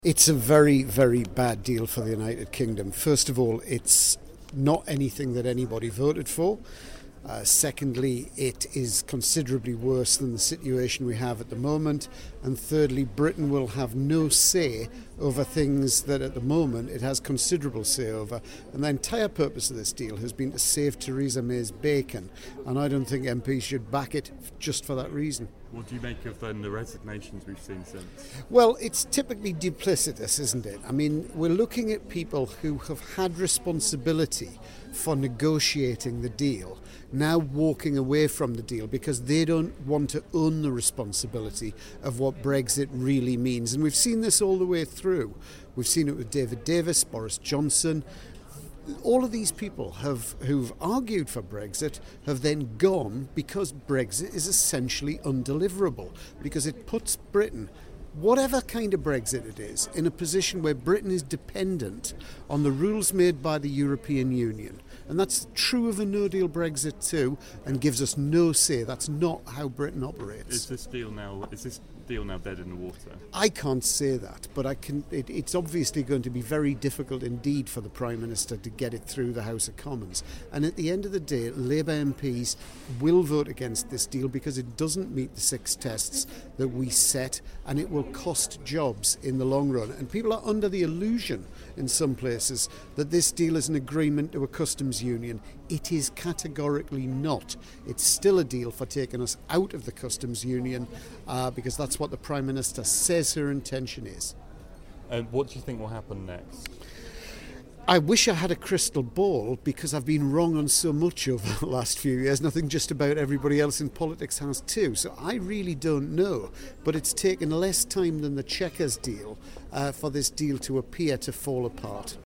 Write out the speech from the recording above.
It's a very, very bad deal for the United Kingdom. First of all, it's not anything that anybody voted for. Secondly, it is considerably worse than the situation we have at the moment. And thirdly, Britain will have no say over things that at the moment it has considerable say over. And the entire purpose of this deal has been to save Theresa May's bacon. And I don't think MPs should back it just for that reason. What do you make of then the resignations we've seen since? Well, it's typically duplicitous, isn't it? I mean, we're looking at people who have had responsibility for negotiating the deal, now walking away from the deal because they don't want to own the responsibility of what Brexit really means. And we've seen this all the way through. We've seen it with David Davis, Boris Johnson. All of these people who've argued for Brexit have then gone because Brexit is essentially undeliverable, because it puts Britain, whatever kind of Brexit it is, in a position where Britain is dependent on the rules made by the European Union. And that's true of a no-deal Brexit too, and gives us no say. That's not how Britain operates. Is this deal now dead in the water? I can't say that, but it's obviously going to be very difficult indeed for the Prime Minister to get it through the House of Commons. And at the end of the day, Labour MPs will vote against this deal because it doesn't meet the 6 tests that we set, and it will cost jobs in the long run. And people are under the illusion in some places that this deal is an agreement to a customs union. It is categorically not. It's still a deal for taking us out of the customs union because that's what the Prime Minister says her intention is. And what do you think will happen next? I wish I had a crystal ball because I've been wrong on so much over the last few years. Nothing just about everybody else in politics has too. So I really don't know. But it's taken less time than the Chequers deal for this deal to appear to fall apart.